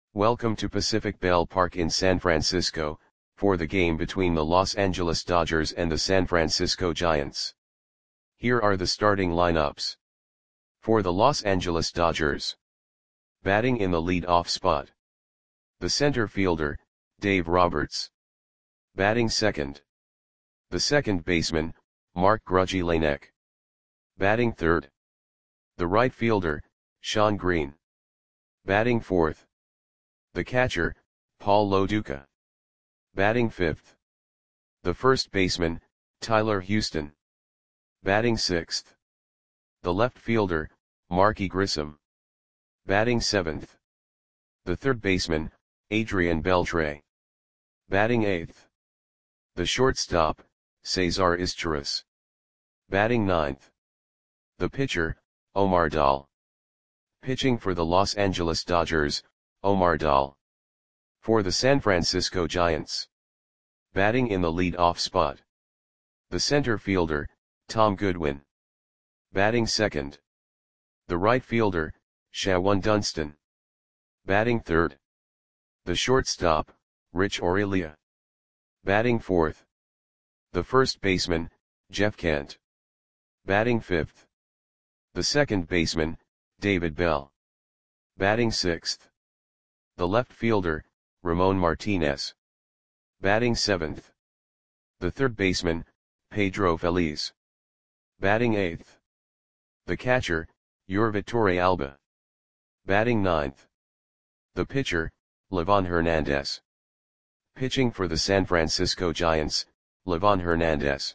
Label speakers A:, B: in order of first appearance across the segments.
A: Welcome to Pacific Bell Park in San Francisco, for the game between the Los Angeles Dodgers and the San Francisco Giants. Here are the starting lineups. For the Los Angeles Dodgers. Batting in the lead-off spot. The center fielder, Dave Roberts. Batting second. The second baseman, Mark Grudzielanek. Batting third. The right fielder, Shawn Green. Batting fourth. The catcher, Paul Lo Duca. Batting fifth. The first baseman, Tyler Houston. Batting sixth. The left fielder, Marky Grissom. Batting seventh. The third baseman, Adrian Beltre. Batting eighth. The shortstop, Cesar Izturis. Batting ninth. The pitcher, Omar Dahl. Pitching for the Los Angeles Dodgers, Omar Dahl. For the San Francisco Giants. Batting in the lead-off spot. The center fielder, Tom Goodwin. Batting second. The right fielder, Shawon Dunston. Batting third. The shortstop, Rich Aurelia. Batting fourth. The first baseman, Jeff Kent. Batting fifth. The second baseman, David Bell. Batting sixth. The left fielder, Ramon Martinez. Batting seventh. The third baseman, Pedro Feliz. Batting eighth. The catcher, Yorvit Torrealba. Batting ninth. The pitcher, Livan Hernandez. Pitching for the San Francisco Giants, Livan Hernandez.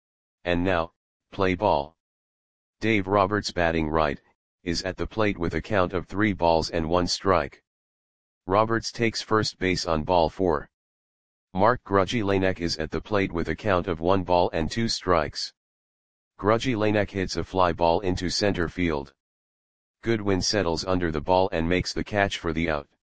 A: And now, play ball. Dave Roberts batting right, is at the plate with a count of 3 balls and 1 strike. Roberts takes first base on ball 4. Mark Grudzielanek is at the plate with a count of 1 ball and 2 strikes. Grudzielanek hits a fly ball into center field. Goodwin settles under the ball and makes the catch for the out.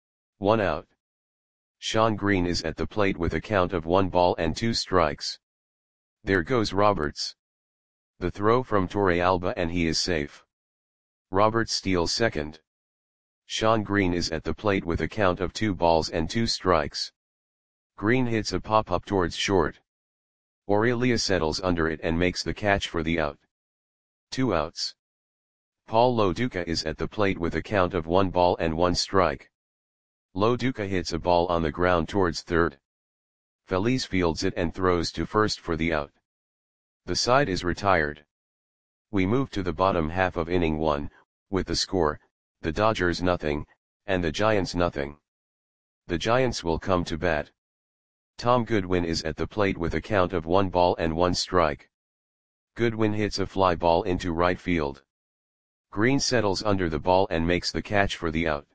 A: 1 out. Shawn Green is at the plate with a count of 1 ball and 2 strikes. There goes Roberts. The throw from Torrealba and he is safe. Roberts steals second. Shawn Green is at the plate with a count of 2 balls and 2 strikes. Green hits a pop-up towards short. Aurelia settles under it and makes the catch for the out. 2 outs. Paul Lo Duca is at the plate with a count of 1 ball and 1 strike. Lo Duca hits a ball on the ground towards third. Feliz fields it and throws to first for the out. The side is retired. We move to the bottom half of inning 1, with the score, the Dodgers nothing, and the Giants nothing. The Giants will come to bat. Tom Goodwin is at the plate with a count of 1 ball and 1 strike. Goodwin hits a fly ball into right field. Green settles under the ball and makes the catch for the out.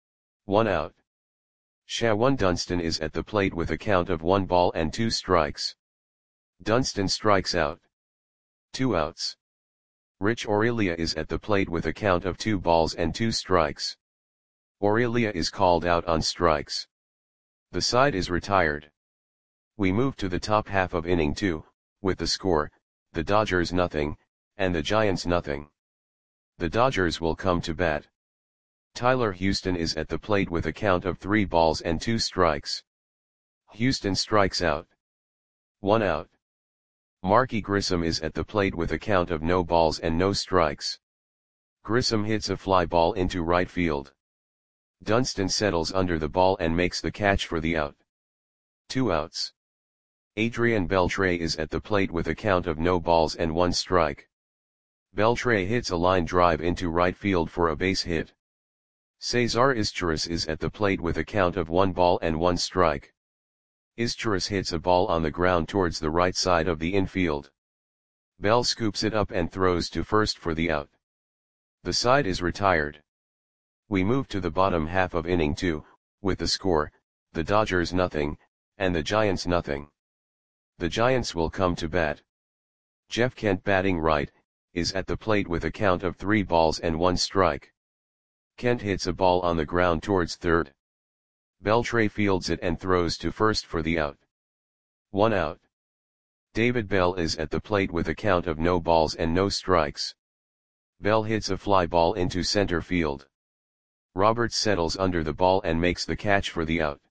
A: 1 out. Shawon Dunston is at the plate with a count of 1 ball and 2 strikes. Dunston strikes out. 2 outs. Rich Aurelia is at the plate with a count of 2 balls and 2 strikes. Aurelia is called out on strikes. The side is retired. We move to the top half of inning 2, with the score, the Dodgers nothing, and the Giants nothing. The Dodgers will come to bat. Tyler Houston is at the plate with a count of 3 balls and 2 strikes. Houston strikes out. 1 out. Marky Grissom is at the plate with a count of no balls and no strikes. Grissom hits a fly ball into right field. Dunston settles under the ball and makes the catch for the out. 2 outs. Adrian Beltre is at the plate with a count of no balls and 1 strike. Beltre hits a line drive into right field for a base hit. Cesar Izturis is at the plate with a count of 1 ball and 1 strike. Izturis hits a ball on the ground towards the right side of the infield. Bell scoops it up and throws to first for the out. The side is retired. We move to the bottom half of inning 2, with the score, the Dodgers nothing, and the Giants nothing. The Giants will come to bat. Jeff Kent batting right, is at the plate with a count of 3 balls and 1 strike. Kent hits a ball on the ground towards third. Beltre fields it and throws to first for the out. 1 out. David Bell is at the plate with a count of no balls and no strikes. Bell hits a fly ball into center field. Roberts settles under the ball and makes the catch for the out.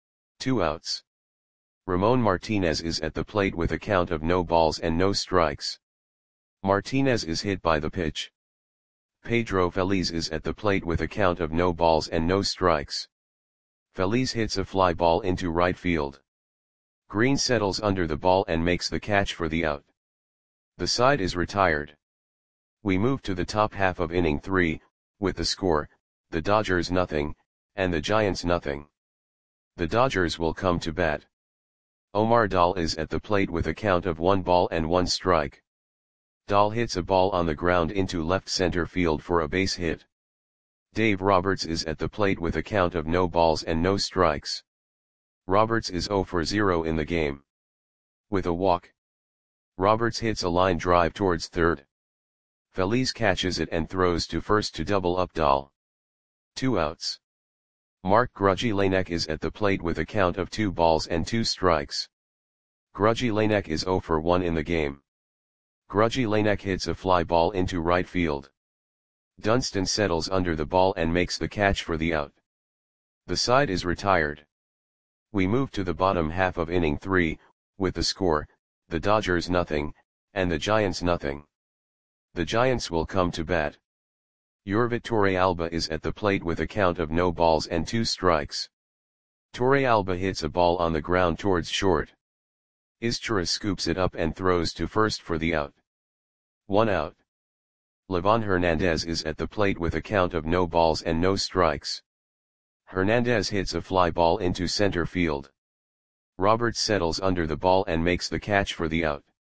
A: 2 outs. Ramon Martinez is at the plate with a count of no balls and no strikes. Martinez is hit by the pitch. Pedro Feliz is at the plate with a count of no balls and no strikes. Feliz hits a fly ball into right field. Green settles under the ball and makes the catch for the out. The side is retired. We move to the top half of inning 3, with the score, the Dodgers nothing, and the Giants nothing. The Dodgers will come to bat. Omar Dahl is at the plate with a count of 1 ball and 1 strike. Dahl hits a ball on the ground into left center field for a base hit. Dave Roberts is at the plate with a count of no balls and no strikes. Roberts is 0 for 0 in the game. With a walk, Roberts hits a line drive towards third. Feliz catches it and throws to first to double up Dahl. 2 outs. Mark Grudzielanek is at the plate with a count of 2 balls and 2 strikes. Grudzielanek is 0 for 1 in the game. Grudzielanek hits a fly ball into right field. Dunston settles under the ball and makes the catch for the out. The side is retired. We move to the bottom half of inning 3, with the score, the Dodgers nothing, and the Giants nothing. The Giants will come to bat. Yorvit Torrealba is at the plate with a count of no balls and 2 strikes. Torrealba hits a ball on the ground towards short. Izturis scoops it up and throws to first for the out. 1 out. Livan Hernandez is at the plate with a count of no balls and no strikes. Hernandez hits a fly ball into center field. Roberts settles under the ball and makes the catch for the out.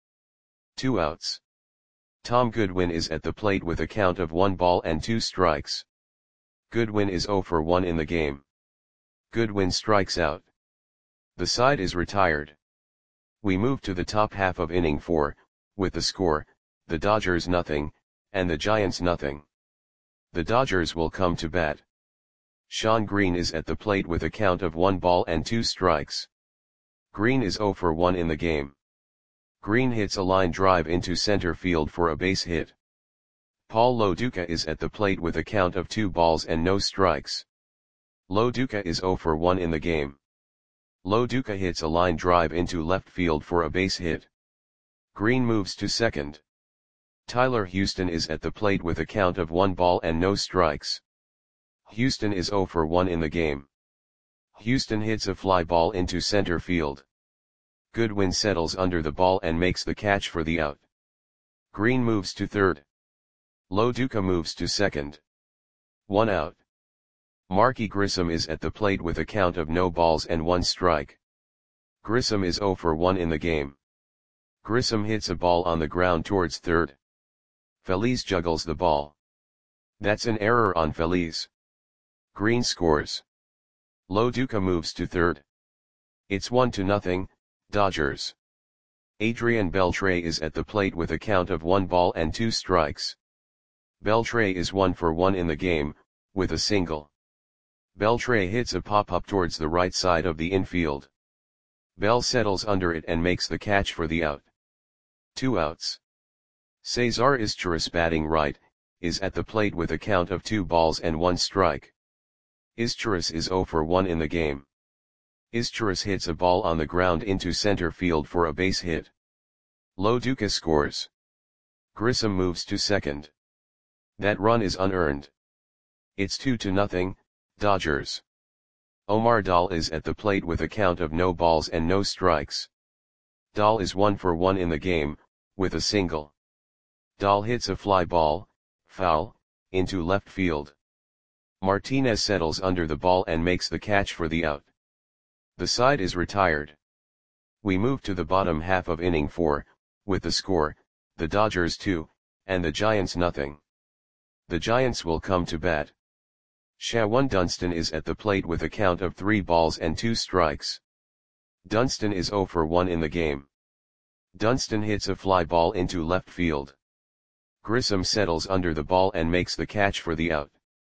A: 2 outs. Tom Goodwin is at the plate with a count of 1 ball and 2 strikes. Goodwin is 0 for 1 in the game. Goodwin strikes out. The side is retired. We move to the top half of inning 4, with the score, the Dodgers nothing, and the Giants nothing. The Dodgers will come to bat. Shawn Green is at the plate with a count of 1 ball and 2 strikes. Green is 0 for 1 in the game. Green hits a line drive into center field for a base hit. Paul Loduca is at the plate with a count of 2 balls and no strikes. Loduca is 0 for 1 in the game. Loduca hits a line drive into left field for a base hit. Green moves to second. Tyler Houston is at the plate with a count of 1 ball and no strikes. Houston is 0 for 1 in the game. Houston hits a fly ball into center field. Goodwin settles under the ball and makes the catch for the out. Green moves to third. Loduca moves to second. 1 out. Marky Grissom is at the plate with a count of no balls and 1 strike. Grissom is 0 for 1 in the game. Grissom hits a ball on the ground towards third. Feliz juggles the ball. That's an error on Feliz. Green scores. Loduca moves to third. It's 1-0, Dodgers. Adrian Beltre is at the plate with a count of 1 ball and 2 strikes. Beltre is 1 for 1 in the game, with a single. Beltre hits a pop-up towards the right side of the infield. Bell settles under it and makes the catch for the out. 2 outs. Cesar Izturis, batting right, is at the plate with a count of 2 balls and 1 strike. Izturis is 0 for 1 in the game. Izturis hits a ball on the ground into center field for a base hit. Loduca scores. Grissom moves to second. That run is unearned. It's 2-0, Dodgers. Omar Dahl is at the plate with a count of no balls and no strikes. Dahl is 1 for 1 in the game, with a single. Dahl hits a fly ball, foul, into left field. Martinez settles under the ball and makes the catch for the out. The side is retired. We move to the bottom half of inning 4, with the score, the Dodgers 2, and the Giants nothing. The Giants will come to bat. Shawan Dunston is at the plate with a count of 3 balls and 2 strikes. Dunston is 0 for 1 in the game. Dunston hits a fly ball into left field. Grissom settles under the ball and makes the catch for the out.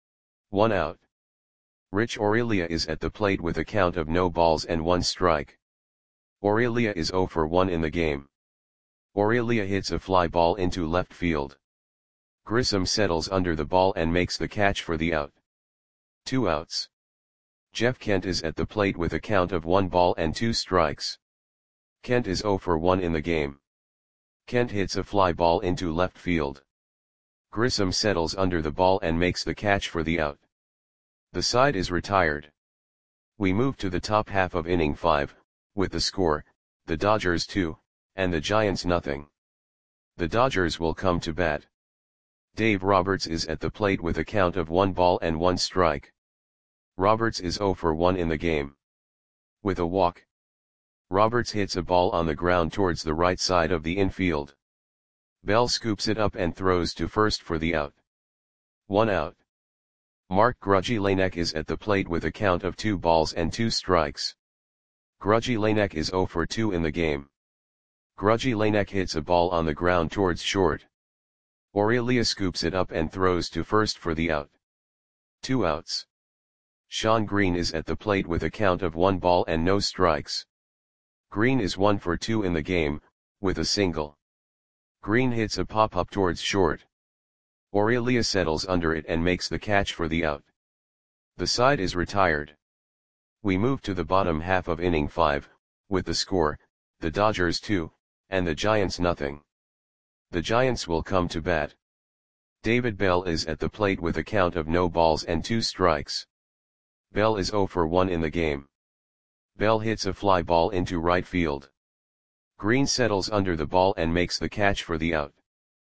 A: 1 out. Rich Aurelia is at the plate with a count of no balls and 1 strike. Aurelia is 0 for 1 in the game. Aurelia hits a fly ball into left field. Grissom settles under the ball and makes the catch for the out. 2 outs. Jeff Kent is at the plate with a count of 1 ball and 2 strikes. Kent is 0 for 1 in the game. Kent hits a fly ball into left field. Grissom settles under the ball and makes the catch for the out. The side is retired. We move to the top half of inning 5, with the score, the Dodgers 2, and the Giants nothing. The Dodgers will come to bat. Dave Roberts is at the plate with a count of 1 ball and 1 strike. Roberts is 0 for 1 in the game. With a walk, Roberts hits a ball on the ground towards the right side of the infield. Bell scoops it up and throws to first for the out. 1 out. Mark Grudzielanek is at the plate with a count of 2 balls and 2 strikes. Grudzielanek is 0 for 2 in the game. Grudzielanek hits a ball on the ground towards short. Aurelia scoops it up and throws to first for the out. 2 outs. Sean Green is at the plate with a count of 1 ball and no strikes. Green is 1 for 2 in the game, with a single. Green hits a pop-up towards short. Aurelia settles under it and makes the catch for the out. The side is retired. We move to the bottom half of inning 5, with the score, the Dodgers 2, and the Giants nothing. The Giants will come to bat. David Bell is at the plate with a count of no balls and 2 strikes. Bell is 0 for 1 in the game. Bell hits a fly ball into right field. Green settles under the ball and makes the catch for the out.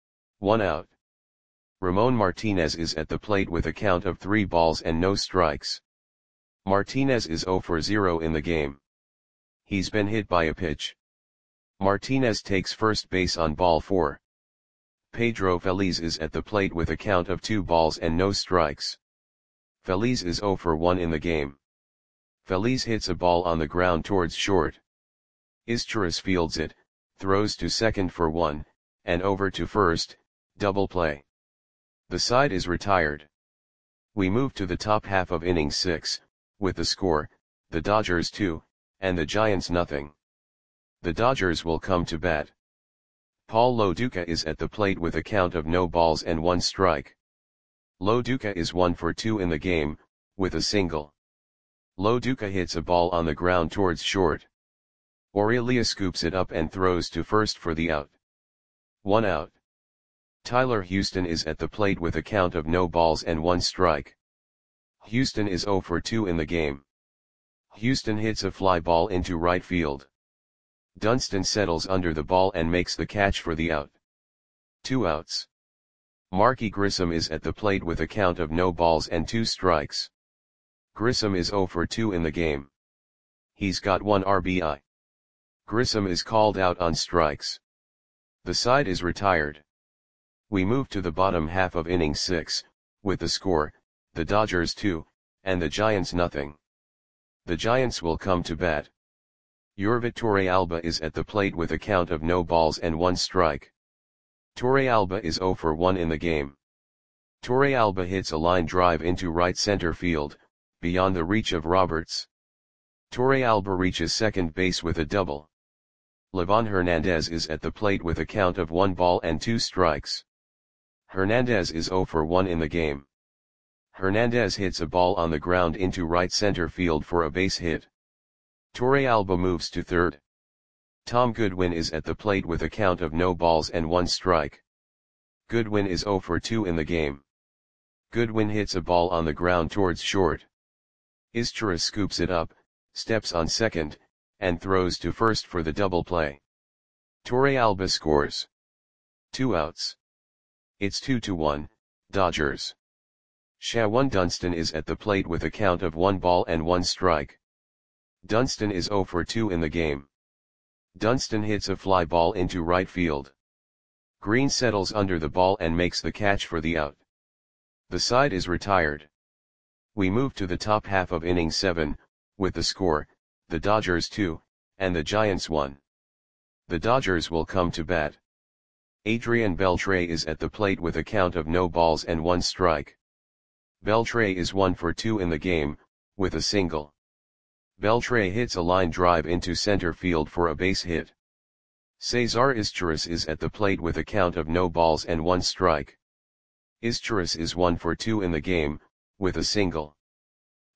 A: 1 out. Ramon Martinez is at the plate with a count of 3 balls and no strikes. Martinez is 0 for 0 in the game. He's been hit by a pitch. Martinez takes first base on ball 4. Pedro Feliz is at the plate with a count of 2 balls and no strikes. Feliz is 0 for 1 in the game. Feliz hits a ball on the ground towards short. Izturis fields it, throws to second for 1, and over to first, double play. The side is retired. We move to the top half of inning 6, with the score, the Dodgers 2, and the Giants nothing. The Dodgers will come to bat. Paul Lo Duca is at the plate with a count of no balls and 1 strike. Lo Duca is 1 for 2 in the game, with a single. Lo Duca hits a ball on the ground towards short. Aurelia scoops it up and throws to first for the out. 1 out. Tyler Houston is at the plate with a count of no balls and 1 strike. Houston is 0 for 2 in the game. Houston hits a fly ball into right field. Dunston settles under the ball and makes the catch for the out. 2 outs. Marky Grissom is at the plate with a count of no balls and 2 strikes. Grissom is 0 for 2 in the game. He's got 1 RBI. Grissom is called out on strikes. The side is retired. We move to the bottom half of inning 6, with the score, the Dodgers 2, and the Giants nothing. The Giants will come to bat. Yorvit Torrealba is at the plate with a count of no balls and 1 strike. Torrealba is 0 for 1 in the game. Torrealba hits a line drive into right center field, beyond the reach of Roberts. Torrealba reaches second base with a double. Livan Hernandez is at the plate with a count of 1 ball and 2 strikes. Hernandez is 0 for 1 in the game. Hernandez hits a ball on the ground into right center field for a base hit. Torrealba moves to third. Tom Goodwin is at the plate with a count of no balls and 1 strike. Goodwin is 0 for 2 in the game. Goodwin hits a ball on the ground towards short. Izturis scoops it up, steps on second, and throws to first for the double play. Torrealba scores. 2 outs. It's 2-1, Dodgers. Shawan Dunston is at the plate with a count of 1 ball and 1 strike. Dunston is 0 for 2 in the game. Dunston hits a fly ball into right field. Green settles under the ball and makes the catch for the out. The side is retired. We move to the top half of inning 7, with the score, the Dodgers 2, and the Giants 1. The Dodgers will come to bat. Adrian Beltre is at the plate with a count of no balls and 1 strike. Beltre is 1 for 2 in the game, with a single. Beltre hits a line drive into center field for a base hit. Cesar Izturis is at the plate with a count of no balls and 1 strike. Izturis is 1 for 2 in the game, with a single.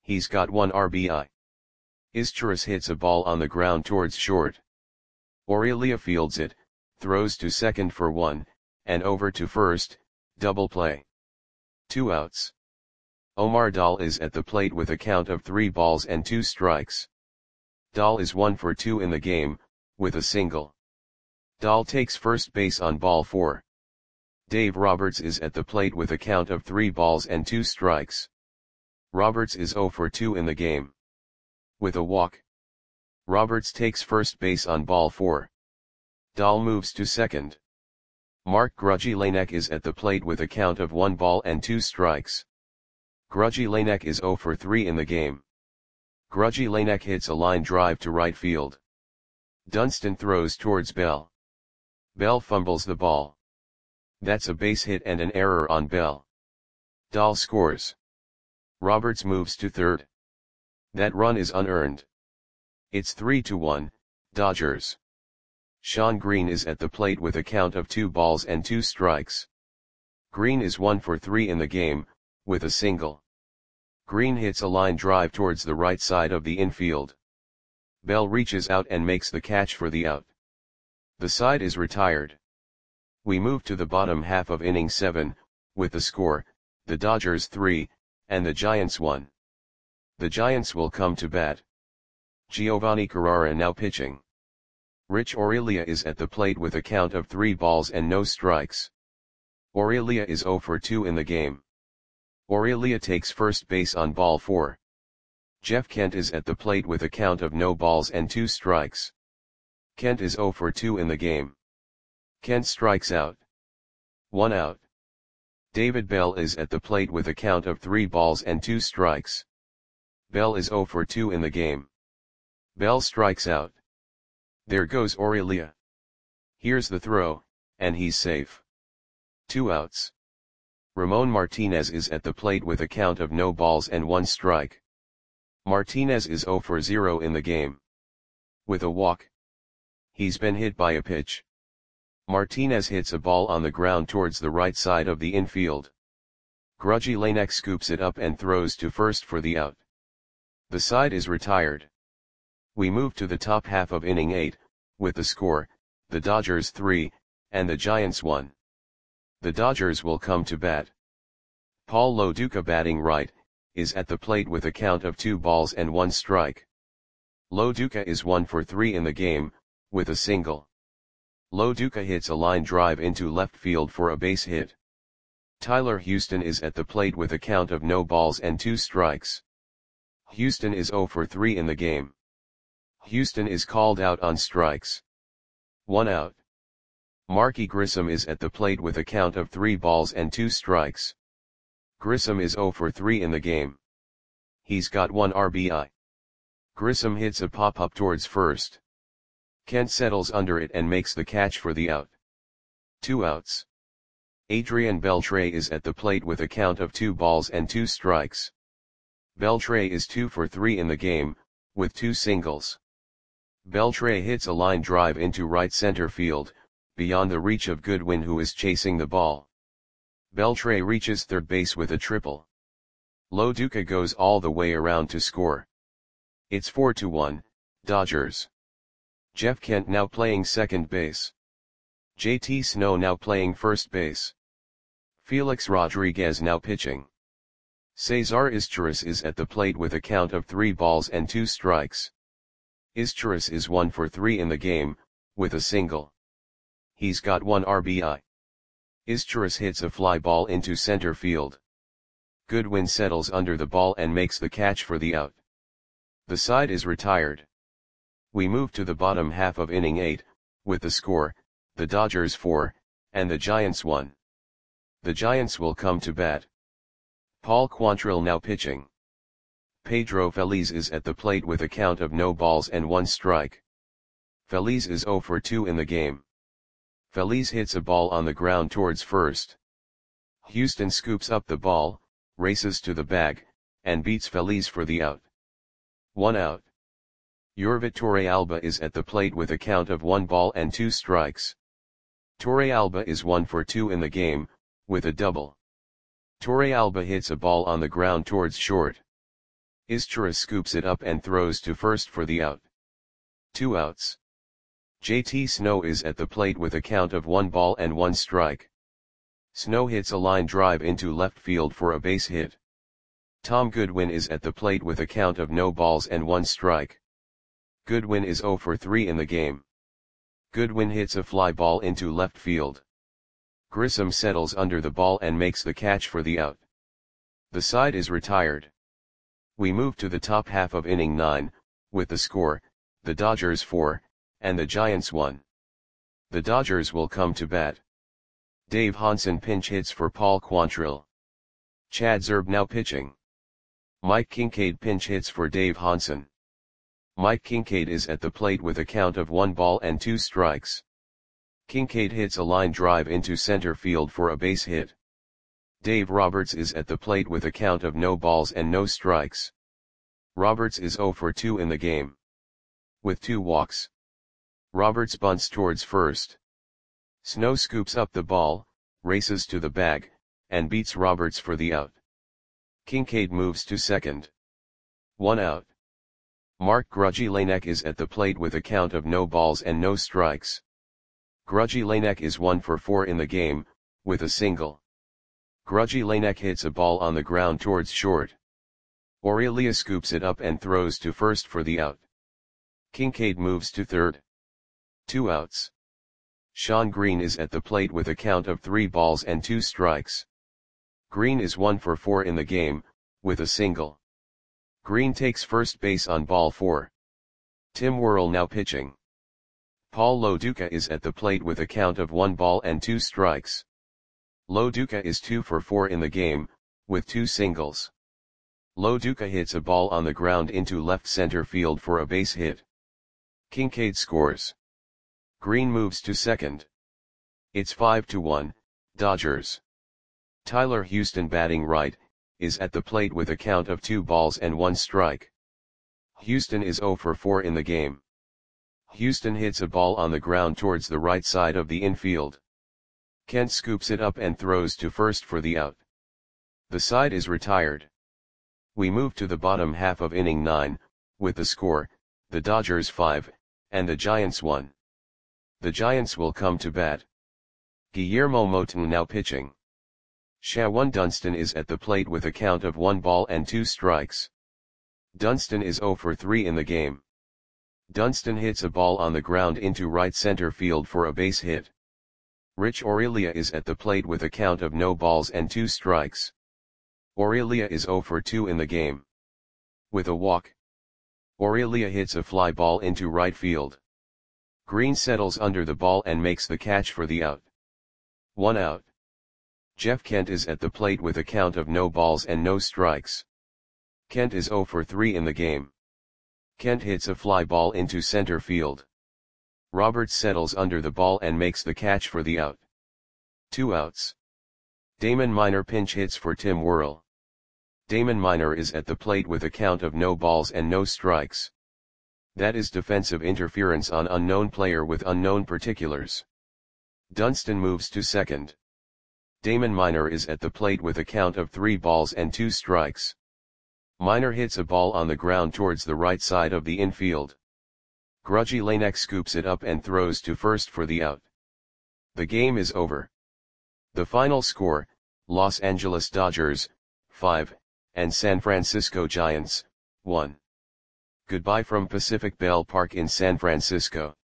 A: He's got 1 RBI. Izturis hits a ball on the ground towards short. Aurelia fields it, throws to second for 1, and over to first, double play. 2 outs. Omar Dal is at the plate with a count of 3 balls and 2 strikes. Dal is 1 for 2 in the game, with a single. Dal takes first base on ball 4. Dave Roberts is at the plate with a count of 3 balls and 2 strikes. Roberts is 0 for 2 in the game. With a walk. Roberts takes first base on ball 4. Dal moves to second. Mark Grujilanek is at the plate with a count of 1 ball and 2 strikes. Grujilanek is 0 for 3 in the game. Grujilanek hits a line drive to right field. Dunston throws towards Bell. Bell fumbles the ball. That's a base hit and an error on Bell. Dal scores. Roberts moves to third. That run is unearned. It's 3-1, Dodgers. Sean Green is at the plate with a count of 2 balls and 2 strikes. Green is 1 for 3 in the game, with a single. Green hits a line drive towards the right side of the infield. Bell reaches out and makes the catch for the out. The side is retired. We move to the bottom half of inning 7, with the score, the Dodgers 3, and the Giants 1. The Giants will come to bat. Giovanni Carrara now pitching. Rich Aurelia is at the plate with a count of 3 balls and no strikes. Aurelia is 0 for 2 in the game. Aurelia takes first base on ball 4. Jeff Kent is at the plate with a count of no balls and 2 strikes. Kent is 0 for 2 in the game. Kent strikes out. 1 out. David Bell is at the plate with a count of 3 balls and 2 strikes. Bell is 0 for 2 in the game. Bell strikes out. There goes Aurelia. Here's the throw, and he's safe. 2 outs. Ramon Martinez is at the plate with a count of no balls and 1 strike. Martinez is 0 for 0 in the game. With a walk. He's been hit by a pitch. Martinez hits a ball on the ground towards the right side of the infield. Grujilanek scoops it up and throws to first for the out. The side is retired. We move to the top half of inning 8, with the score, the Dodgers 3, and the Giants 1. The Dodgers will come to bat. Paul Lo Duca batting right, is at the plate with a count of 2 balls and 1 strike. Lo Duca is 1 for 3 in the game, with a single. Lo Duca hits a line drive into left field for a base hit. Tyler Houston is at the plate with a count of no balls and 2 strikes. Houston is 0 for 3 in the game. Houston is called out on strikes. 1 out. Marky Grissom is at the plate with a count of 3 balls and 2 strikes. Grissom is 0 for 3 in the game. He's got 1 RBI. Grissom hits a pop-up towards first. Kent settles under it and makes the catch for the out. 2 outs. Adrian Beltre is at the plate with a count of 2 balls and 2 strikes. Beltre is 2 for 3 in the game, with 2 singles. Beltre hits a line drive into right center field, beyond the reach of Goodwin, who is chasing the ball. Beltre reaches third base with a triple. Lo Duca goes all the way around to score. It's 4-1, Dodgers. Jeff Kent now playing second base. JT Snow now playing first base. Felix Rodriguez now pitching. Cesar Izturis is at the plate with a count of 3 balls and 2 strikes. Izturis is 1 for 3 in the game, with a single. He's got 1 RBI. Izturis hits a fly ball into center field. Goodwin settles under the ball and makes the catch for the out. The side is retired. We move to the bottom half of inning 8, with the score, the Dodgers 4, and the Giants 1. The Giants will come to bat. Paul Quantrill now pitching. Pedro Feliz is at the plate with a count of no balls and 1 strike. Feliz is 0 for 2 in the game. Feliz hits a ball on the ground towards first. Houston scoops up the ball, races to the bag, and beats Feliz for the out. 1 out. Yorvit Torrealba is at the plate with a count of 1 ball and 2 strikes. Torrealba is 1 for 2 in the game, with a double. Torrealba hits a ball on the ground towards short. Izchira scoops it up and throws to first for the out. 2 outs. JT Snow is at the plate with a count of 1 ball and 1 strike. Snow hits a line drive into left field for a base hit. Tom Goodwin is at the plate with a count of no balls and 1 strike. Goodwin is 0 for 3 in the game. Goodwin hits a fly ball into left field. Grissom settles under the ball and makes the catch for the out. The side is retired. We move to the top half of inning 9, with the score, the Dodgers 4, and the Giants 1. The Dodgers will come to bat. Dave Hansen pinch hits for Paul Quantrill. Chad Zerb now pitching. Mike Kincaid pinch hits for Dave Hansen. Mike Kincaid is at the plate with a count of 1 ball and 2 strikes. Kincaid hits a line drive into center field for a base hit. Dave Roberts is at the plate with a count of no balls and no strikes. Roberts is 0 for 2 in the game. With 2 walks. Roberts bunts towards first. Snow scoops up the ball, races to the bag, and beats Roberts for the out. Kincaid moves to second. 1 out. Mark Grudzielanek is at the plate with a count of no balls and no strikes. Grudzielanek is 1 for 4 in the game, with a single. Grudzielanek hits a ball on the ground towards short. Aurelia scoops it up and throws to first for the out. Kincaid moves to third. 2 outs. Sean Green is at the plate with a count of 3 balls and 2 strikes. Green is 1 for 4 in the game, with a single. Green takes first base on ball 4. Tim Worrell now pitching. Paul Loduca is at the plate with a count of 1 ball and 2 strikes. Loduca is 2 for 4 in the game, with 2 singles. Loduca hits a ball on the ground into left center field for a base hit. Kincaid scores. Green moves to second. It's 5-1, Dodgers. Tyler Houston batting right, is at the plate with a count of 2 balls and 1 strike. Houston is 0 for 4 in the game. Houston hits a ball on the ground towards the right side of the infield. Kent scoops it up and throws to first for the out. The side is retired. We move to the bottom half of inning 9, with the score, the Dodgers 5, and the Giants 1. The Giants will come to bat. Guillermo Moton now pitching. Shawan Dunston is at the plate with a count of 1 ball and 2 strikes. Dunston is 0 for 3 in the game. Dunston hits a ball on the ground into right center field for a base hit. Rich Aurelia is at the plate with a count of no balls and 2 strikes. Aurelia is 0 for 2 in the game. With a walk. Aurelia hits a fly ball into right field. Green settles under the ball and makes the catch for the out. 1 out. Jeff Kent is at the plate with a count of no balls and no strikes. Kent is 0 for 3 in the game. Kent hits a fly ball into center field. Roberts settles under the ball and makes the catch for the out. 2 outs. Damon Minor pinch hits for Tim Worrell. Damon Minor is at the plate with a count of no balls and no strikes. That is defensive interference on unknown player with unknown particulars. Dunston moves to second. Damon Minor is at the plate with a count of 3 balls and 2 strikes. Minor hits a ball on the ground towards the right side of the infield. Grudzielanek scoops it up and throws to first for the out. The game is over. The final score, Los Angeles Dodgers, 5, and San Francisco Giants, 1. Goodbye from Pacific Bell Park in San Francisco.